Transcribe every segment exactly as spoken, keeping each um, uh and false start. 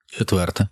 Четверте.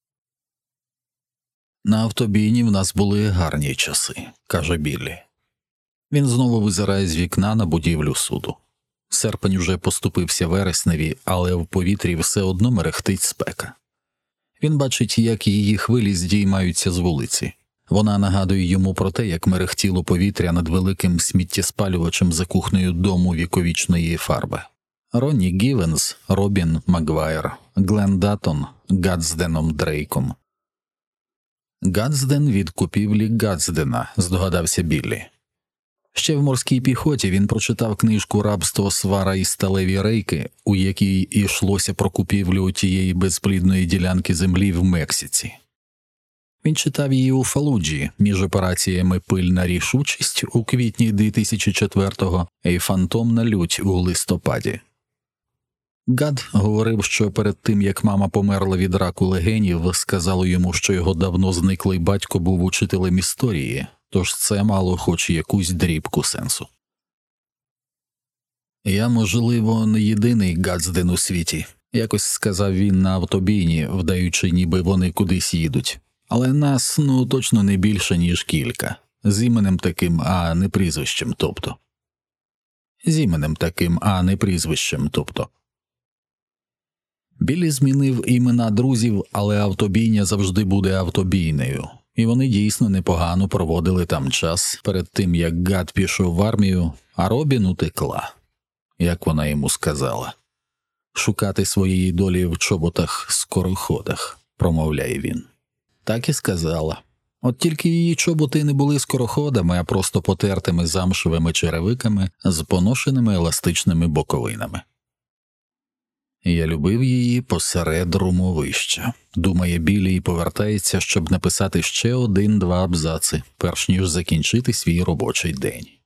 На автобійні в нас були гарні часи, каже Біллі. Він знову визирає з вікна на будівлю суду. Серпень уже поступився вересневі, але в повітрі все одно мерехтить спека. Він бачить, як її хвилі здіймаються з вулиці. Вона нагадує йому про те, як мерехтіло повітря над великим сміттєспалювачем за кухнею дому віковічної фарби. Ронні Гівенс, Робін Магвайр, Глен Даттон, Гадсденом Дрейком. Гадсден від купівлі Гадсдена, здогадався Біллі. Ще в морській піхоті він прочитав книжку «Рабство, свара і сталеві рейки», у якій йшлося про купівлю тієї безплідної ділянки землі в Мексиці. Він читав її у Фалуджі між операціями «Пильна рішучість» у квітні дві тисячі четвертого і «Фантомна лють» у листопаді. Гад говорив, що перед тим, як мама померла від раку легенів, сказало йому, що його давно зниклий батько був учителем історії, тож це мало хоч якусь дрібку сенсу. «Я, можливо, не єдиний Гадсден у світі», – якось сказав він на автобійні, вдаючи, ніби вони кудись їдуть. «Але нас, ну, точно не більше, ніж кілька. З іменем таким, а не прізвищем, тобто». З іменем таким, а не прізвищем, тобто. Біллі змінив імена друзів, але автобійня завжди буде автобійнею. І вони дійсно непогано проводили там час перед тим, як Гад пішов в армію, а Робін утекла. Як вона йому сказала. «Шукати своєї долі в чоботах-скороходах», промовляє він. Так і сказала. От тільки її чоботи не були скороходами, а просто потертими замшевими черевиками з поношеними еластичними боковинами. «Я любив її посеред румовища», – думає Біллі і повертається, щоб написати ще один-два абзаци, перш ніж закінчити свій робочий день.